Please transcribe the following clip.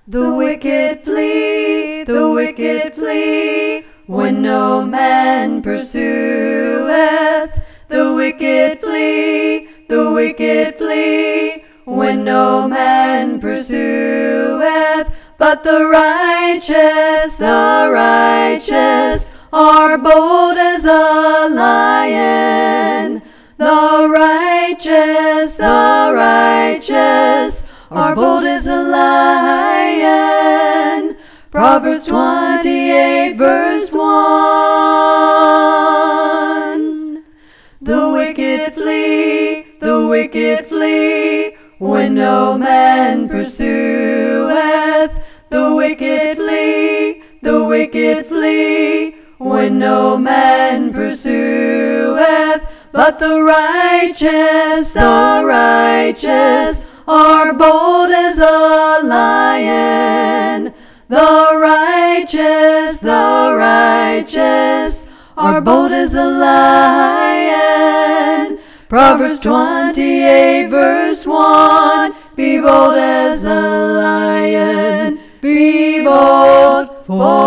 The wicked flee, when no man pursueth. The wicked flee, when no man pursueth. But the righteous are bold as a lion. The righteous are bold as a lion. Proverbs 28 verse 1. The wicked flee, when no man pursueth. The wicked flee, when no man pursueth. But the righteous are bold as a lion. The righteous are bold as a lion. Proverbs 28 verse 1. Be bold as a lion. Be bold for